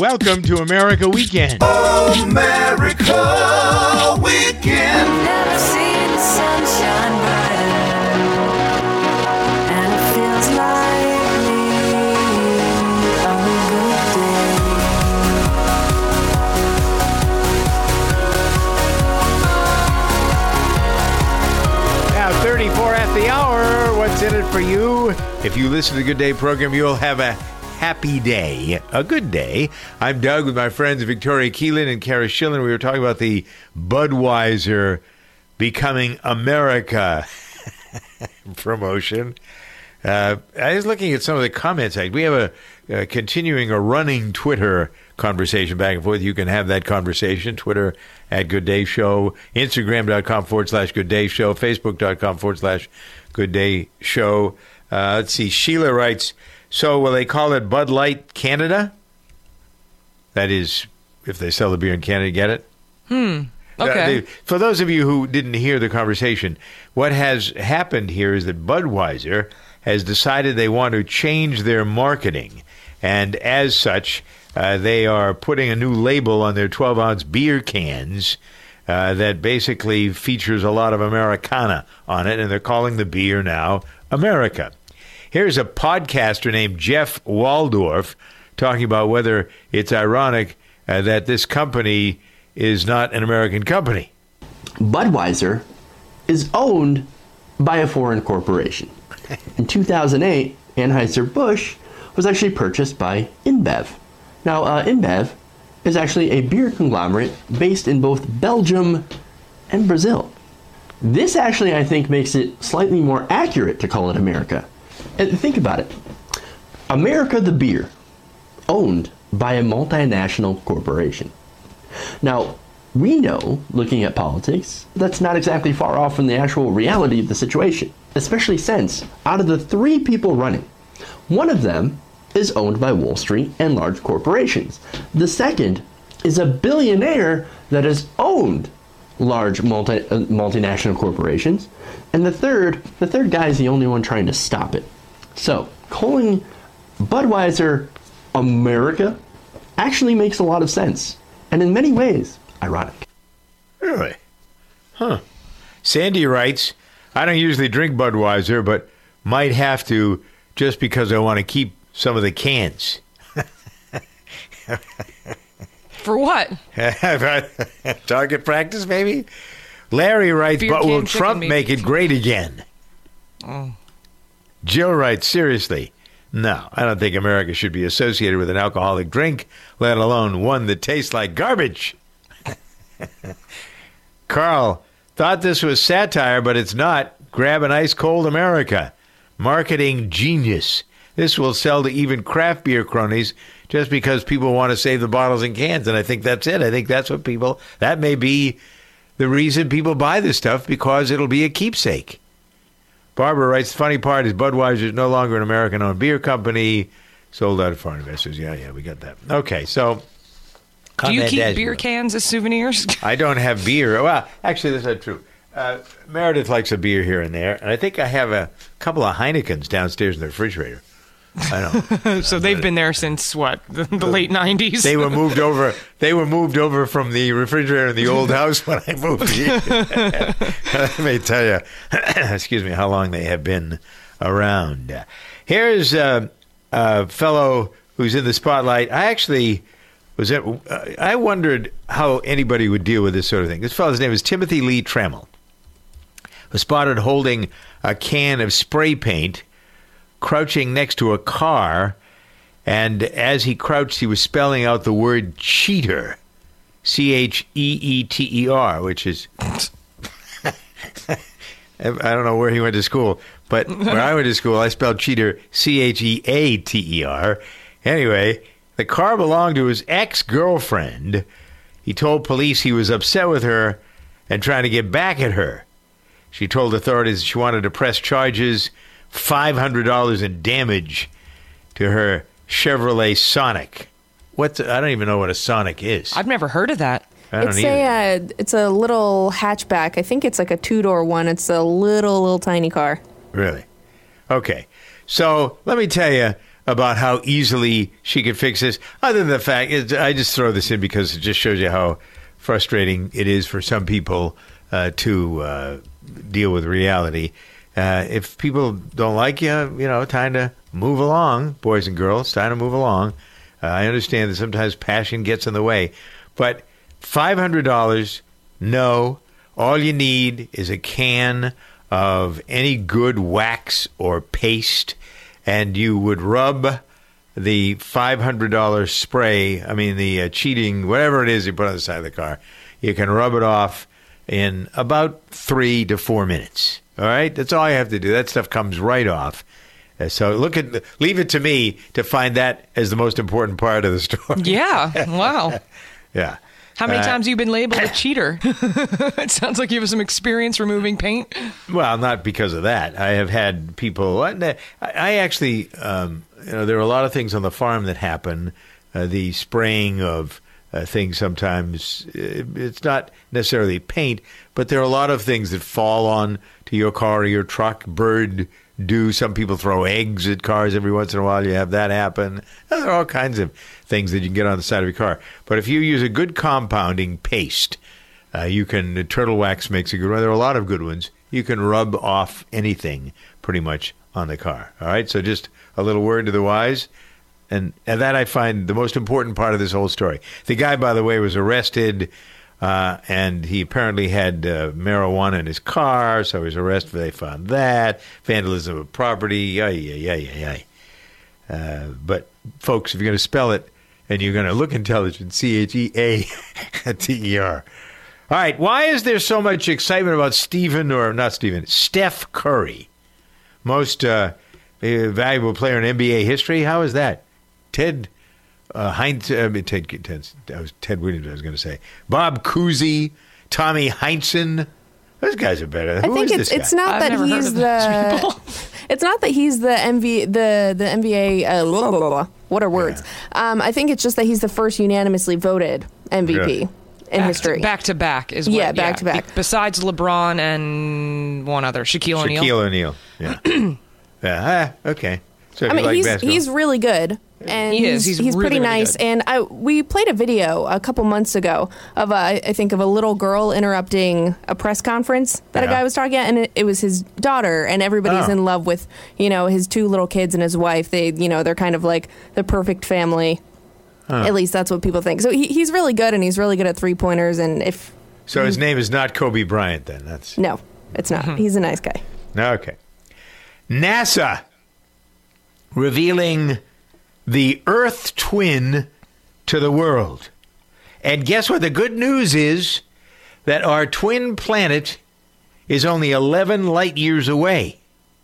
Welcome to America Weekend. America Weekend. Never seen the sunshine brighter, and it feels like me on a good day. Now, 34 at the hour. What's in it for you? If you listen to the Good Day program, you'll have a happy day, a good day. I'm Doug with my friends Victoria Keelan and Kara Schillen. We were talking about the Budweiser becoming America promotion. I was looking at some of the comments. We have a continuing a running Twitter conversation back and forth. You can have that conversation. Twitter at Good Day Show, Instagram.com/Good Day Show, Facebook.com/Good Day Show. Let's see. Sheila writes, so will they call it Bud Light Canada? That is, if they sell the beer in Canada, get it? Okay. For those of you who didn't hear the conversation, what has happened here is that Budweiser has decided they want to change their marketing. And as such, they are putting a new label on their 12-ounce beer cans that basically features a lot of Americana on it. And they're calling the beer now America. Here's a podcaster named Jeff Waldorf talking about whether it's ironic that this company is not an American company. Budweiser is owned by a foreign corporation. In 2008, Anheuser-Busch was actually purchased by InBev. Now, InBev is actually a beer conglomerate based in both Belgium and Brazil. This actually, I think, makes it slightly more accurate to call it America. And think about it. America the beer, owned by a multinational corporation. Now, we know, looking at politics, that's not exactly far off from the actual reality of the situation, especially since, out of the 3 people running, one of them is owned by Wall Street and large corporations. The second is a billionaire that has owned large multinational corporations. And the third guy is the only one trying to stop it. So, calling Budweiser America actually makes a lot of sense. And in many ways, ironic. Really? Huh. Sandy writes, I don't usually drink Budweiser, but might have to just because I want to keep some of the cans. For what? Target practice, maybe? Larry writes, Beer but can will chicken, Trump maybe. make it great again? Oh. Jill writes, seriously, no, I don't think America should be associated with an alcoholic drink, let alone one that tastes like garbage. Carl, thought this was satire, but it's not. Grab an ice cold America. Marketing genius. This will sell to even craft beer cronies just because people want to save the bottles and cans. And I think that's it. I think that's what that may be the reason people buy this stuff, because it'll be a keepsake. Barbara writes, the funny part is Budweiser is no longer an American-owned beer company, sold out to foreign investors. Yeah, we got that. Okay, so... Do you keep as beer well. cans as souvenirs? I don't have beer. Well, actually, that's not true. Meredith likes a beer here and there, and I think I have a couple of Heinekens downstairs in the refrigerator. I know. So they've been there since, what, the late 90s? They were moved over. They were moved over from the refrigerator in the old house when I moved here. Let me tell you, excuse me, how long they have been around. Here's a fellow who's in the spotlight. I wondered how anybody would deal with this sort of thing. This fellow's name is Timothy Lee Trammell. Was spotted holding a can of spray paint, crouching next to a car, and as he crouched, he was spelling out the word cheater, Cheeter, which is, I don't know where he went to school, but where I went to school, I spelled cheater, Cheater. Anyway, the car belonged to his ex-girlfriend. He told police he was upset with her and trying to get back at her. She told authorities she wanted to press charges, $500 in damage to her Chevrolet Sonic. I don't even know what a Sonic is. I've never heard of that. I don't either. It's a little hatchback. I think it's like a 2-door one. It's a little tiny car. Really? Okay. So let me tell you about how easily she could fix this. Other than the fact, I just throw this in because it just shows you how frustrating it is for some people to deal with reality. If people don't like you, time to move along, boys and girls, time to move along. I understand that sometimes passion gets in the way, but $500, no. All you need is a can of any good wax or paste, and you would rub the $500 spray, the cheating, whatever it is you put on the side of the car, you can rub it off in about 3 to 4 minutes. All right? That's all you have to do. That stuff comes right off. So leave it to me to find that as the most important part of the story. Yeah. Wow. Yeah. How many times have you been labeled a cheater? It sounds like you have some experience removing paint. Well, not because of that. I have had people. I actually, there are a lot of things on the farm that happen. The spraying of things sometimes, it's not necessarily paint, but there are a lot of things that fall on to your car or your truck. Bird dew. Some people throw eggs at cars every once in a while. You have that happen. There are all kinds of things that you can get on the side of your car. But if you use a good compounding paste, Turtle Wax makes a good one. There are a lot of good ones. You can rub off anything pretty much on the car. All right? So just a little word to the wise. And that I find the most important part of this whole story. The guy, by the way, was arrested, and he apparently had marijuana in his car, so he was arrested. They found that. Vandalism of property. But, folks, if you're going to spell it, and you're going to look intelligent, CHEATER. All right, why is there so much excitement about Steph Curry? Most valuable player in NBA history? How is that? Ted Williams, I was going to say. Bob Cousy, Tommy Heinsohn. Those guys are better. Who I think is this guy? it's not I've that never heard he's of those people. It's not that he's the NBA. What are words? Yeah. I think it's just that he's the first unanimously voted MVP in history. Back to back is back to back. Besides LeBron and one other, Shaquille O'Neal. Shaquille O'Neal. Yeah. Okay. So if you like basketball. he's really good. And He is. he's He's pretty really, really nice. good. And we played a video a couple months ago of I think of a little girl interrupting a press conference that a guy was talking at, and it was his daughter, and everybody's in love with his 2 little kids and his wife. They're kind of like the perfect family. At least that's what people think. So he's really good, and he's really good at 3-pointers. And so his name is not Kobe Bryant, then? No, it's not. He's a nice guy. Okay. NASA revealing the Earth twin to the world. And guess what? The good news is that our twin planet is only 11 light years away.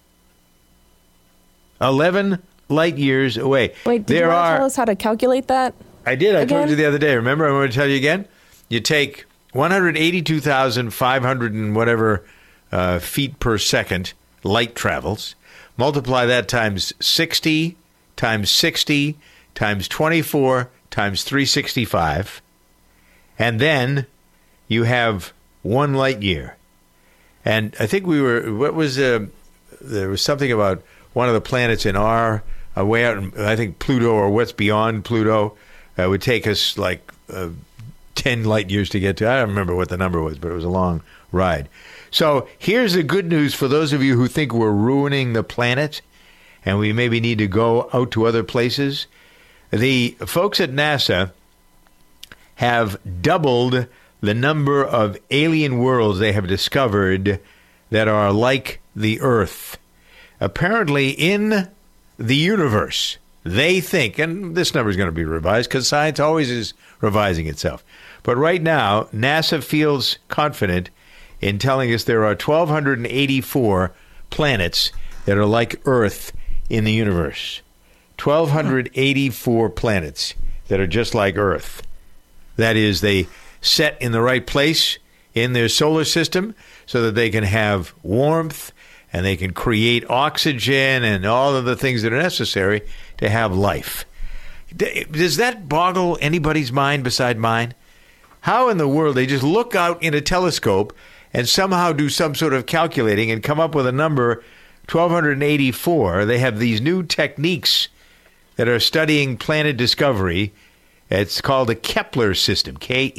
11 light years away. Wait, did you want to tell us how to calculate that? I did. I told again? you the other day. Remember? I'm going to tell you again. You take 182,500 and whatever feet per second light travels. Multiply that times 60 times 60 times 24 times 365. And then you have 1 light year. And I think there was something about one of the planets in our way out, I think Pluto or what's beyond Pluto would take us like 10 light years to get to. I don't remember what the number was, but it was a long ride. So here's the good news for those of you who think we're ruining the planet and we maybe need to go out to other places. The folks at NASA have doubled the number of alien worlds they have discovered that are like the Earth. Apparently in the universe, they think, and this number is going to be revised because science always is revising itself. But right now, NASA feels confident in telling us there are 1,284 planets that are like Earth in the universe. 1,284 planets that are just like Earth. That is, they set in the right place in their solar system so that they can have warmth and they can create oxygen and all of the things that are necessary to have life. Does that boggle anybody's mind beside mine? How in the world they just look out in a telescope and somehow do some sort of calculating and come up with a number 1,284. They have these new techniques that are studying planet discovery. It's called the Kepler system,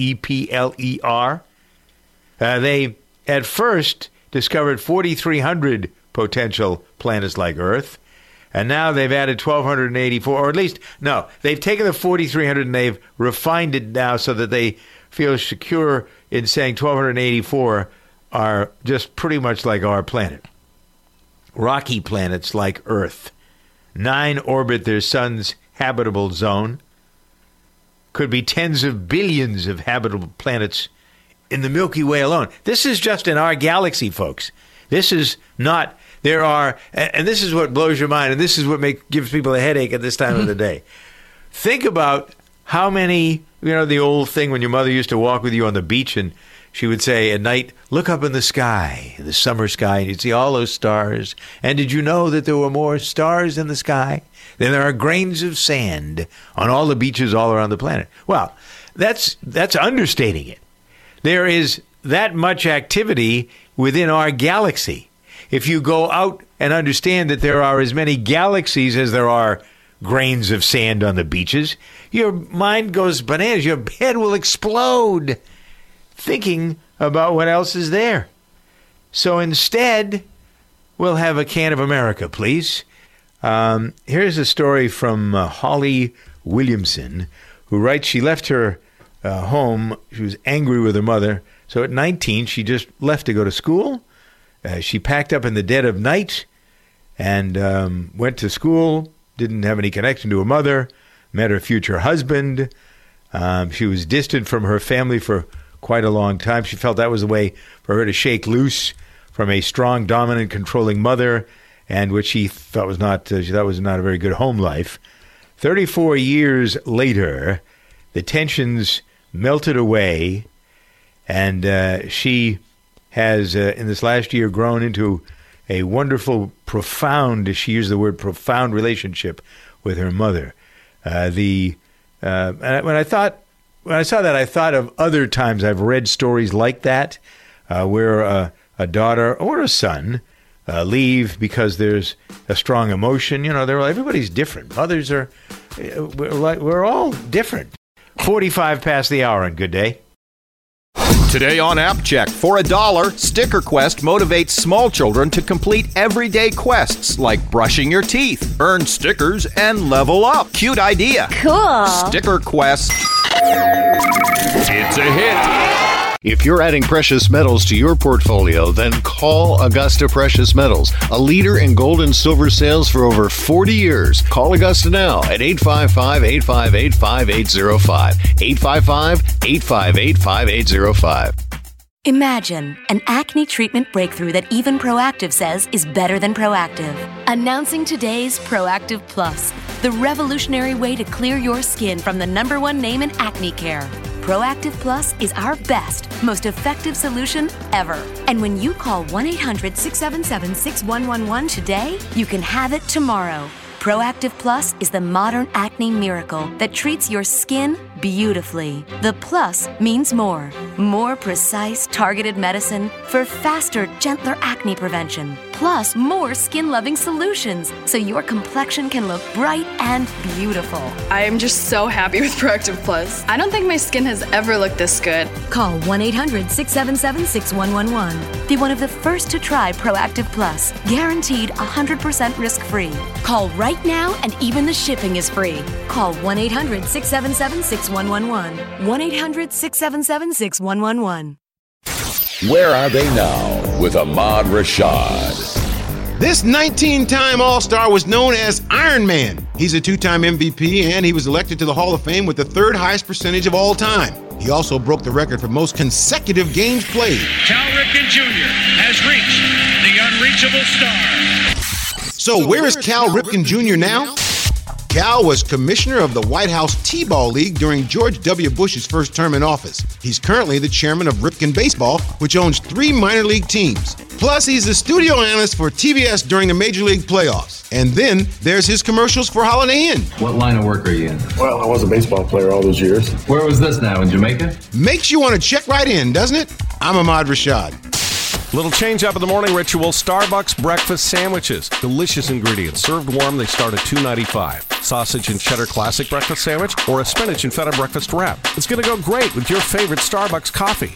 Kepler. They at first discovered 4,300 potential planets like Earth, and now they've added 1,284, or at least, no, they've taken the 4,300 and they've refined it now so that they feel secure in saying 1,284 are just pretty much like our planet. Rocky planets like Earth. 9 orbit their sun's habitable zone. Could be tens of billions of habitable planets in the Milky Way alone. This is just in our galaxy, folks. This is not, there are, and this is what blows your mind, and this is what gives people a headache at this time of the day. Think about how many, the old thing when your mother used to walk with you on the beach and she would say at night, look up in the sky, the summer sky, and you'd see all those stars. And did you know that there were more stars in the sky than there are grains of sand on all the beaches all around the planet? Well, that's understating it. There is that much activity within our galaxy. If you go out and understand that there are as many galaxies as there are grains of sand on the beaches, your mind goes bananas. Your head will explode thinking about what else is there. So instead, we'll have a can of America, please. Here's a story from Holly Williamson, who writes she left her home. She was angry with her mother. So at 19, she just left to go to school. She packed up in the dead of night and went to school, didn't have any connection to her mother, met her future husband. She was distant from her family for quite a long time. She felt that was the way for her to shake loose from a strong, dominant, controlling mother, and which she thought was not a very good home life. 34 years later, the tensions melted away, and she has, in this last year, grown into a wonderful, profound, she used the word profound, relationship with her mother. When I saw that, I thought of other times I've read stories like that, where a daughter or a son leave because there's a strong emotion. Everybody's different. Mothers are, we're all different. 45 past the hour on Good Day. Today on App Check, for $1, Sticker Quest motivates small children to complete everyday quests like brushing your teeth, earn stickers, and level up. Cute idea. Cool. Sticker Quest. It's a hit. If you're adding precious metals to your portfolio, then call Augusta Precious Metals, a leader in gold and silver sales for over 40 years. Call Augusta now at 855-858-5805. 855-858-5805. Imagine an acne treatment breakthrough that even Proactive says is better than Proactive. Announcing today's Proactive Plus, the revolutionary way to clear your skin from the #1 name in acne care. Proactive Plus is our best, most effective solution ever. And when you call 1-800-677-6111 today, you can have it tomorrow. Proactive Plus is the modern acne miracle that treats your skin beautifully. The plus means more. More precise, targeted medicine for faster, gentler acne prevention. Plus, more skin-loving solutions so your complexion can look bright and beautiful. I am just so happy with Proactive Plus. I don't think my skin has ever looked this good. Call 1-800-677-6111. Be one of the first to try Proactive Plus. Guaranteed 100% risk-free. Call right now and even the shipping is free. Call 1-800-677-6111. 1-800-677-6111. Where are they now with Ahmad Rashad? This 19-time All-Star was known as Iron Man. He's a 2-time MVP, and he was elected to the Hall of Fame with the 3rd highest percentage of all time. He also broke the record for most consecutive games played. Cal Ripken Jr. has reached the unreachable star. So where is Cal Ripken Jr. now? Cal was commissioner of the White House T-Ball League during George W. Bush's first term in office. He's currently the chairman of Ripken Baseball, which owns 3 minor league teams. Plus, he's the studio analyst for TBS during the Major League playoffs. And then there's his commercials for Holiday Inn. What line of work are you in? Well, I was a baseball player all those years. Where was this now, in Jamaica? Makes you want to check right in, doesn't it? I'm Ahmad Rashad. Little change up in the morning ritual, Starbucks breakfast sandwiches. Delicious ingredients. Served warm, they start at $2.95. Sausage and cheddar classic breakfast sandwich or a spinach and feta breakfast wrap. It's going to go great with your favorite Starbucks coffee.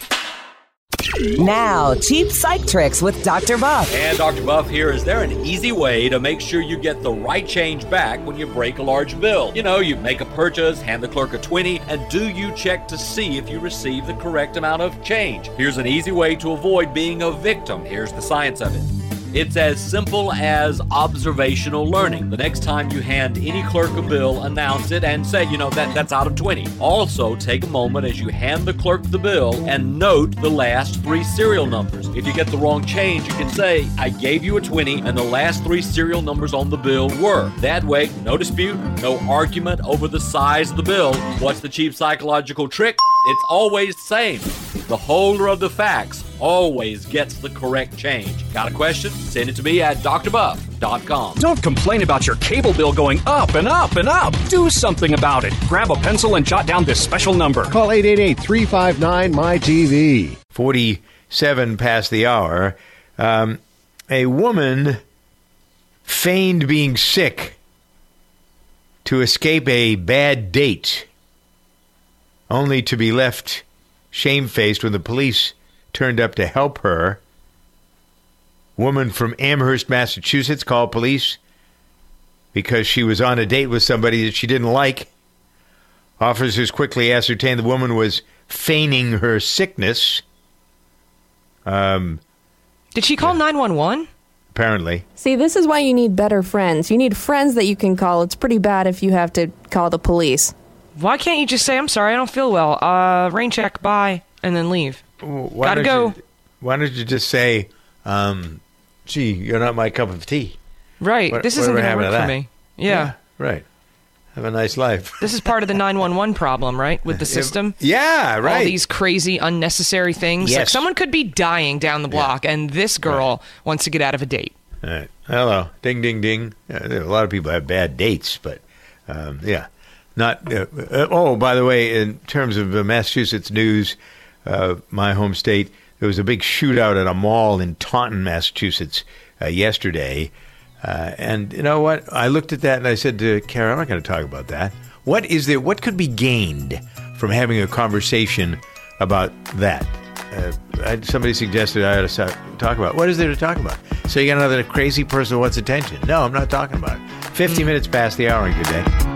Now, cheap psych tricks with Dr. Buff. And Dr. Buff here. Is there an easy way to make sure you get the right change back when you break a large bill? You know, you make a purchase, hand the clerk a 20, and do you check to see if you receive the correct amount of change? Here's an easy way to avoid being a victim. Here's the science of it. It's as simple as observational learning. The next time you hand any clerk a bill, announce it and say, that's out of 20. Also, take a moment as you hand the clerk the bill and note the last 3 serial numbers. If you get the wrong change, you can say, I gave you a 20 and the last 3 serial numbers on the bill were. That way, no dispute, no argument over the size of the bill. What's the cheap psychological trick? It's always the same. The holder of the fax always gets the correct change. Got a question? Send it to me at drbuff.com. Don't complain about your cable bill going up and up and up. Do something about it. Grab a pencil and jot down this special number. Call 888-359-MY-TV. 47 past the hour. A woman feigned being sick to escape a bad date, only to be left shamefaced when the police turned up to help her. Woman from Amherst, Massachusetts, called police because she was on a date with somebody that she didn't like. Officers quickly ascertained the woman was feigning her sickness. Did she call 911? Apparently. See, this is why you need better friends. You need friends that you can call. It's pretty bad if you have to call the police. Why can't you just say, I'm sorry, I don't feel well. Rain check, bye, and then leave? Gotta go. Why don't you just say, gee, you're not my cup of tea. Right. This isn't going to work for me. Yeah. Right. Have a nice life. This is part of the 911 problem, right? With the system? Yeah, right. All these crazy, unnecessary things. Yes. Like someone could be dying down the block, and this girl wants to get out of a date. All right. Hello. Ding, ding, ding. A lot of people have bad dates, but, yeah. Not. By the way, in terms of Massachusetts news, my home state, there was a big shootout at a mall in Taunton, Massachusetts, yesterday. And you know what? I looked at that and I said to Kara, I'm not going to talk about that. What is there? What could be gained from having a conversation about that? Somebody suggested I ought to talk about. What is there to talk about? So you got another crazy person who wants attention. No, I'm not talking about it. 50 minutes past the hour. Good day.